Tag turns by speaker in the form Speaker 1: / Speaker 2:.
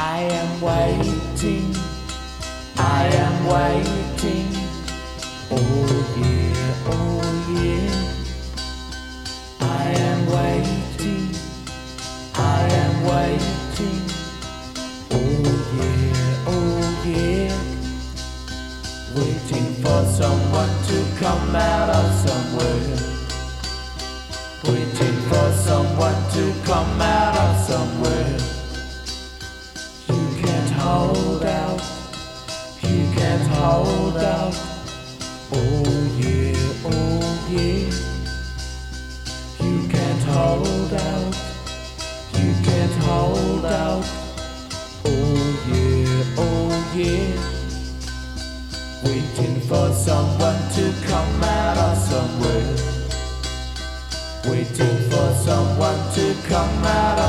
Speaker 1: I am waiting, I am waiting. Oh yeah, oh yeah. I am waiting, I am waiting. Oh yeah. Waiting for someone to come out of somewhere. Waiting for someone to come out of somewhere. You can't hold out, you can't hold out. Oh yeah, oh yeah. You can't hold out, you can't hold out. Oh yeah. Waiting for someone to come out of somewhere. Waiting for someone to come out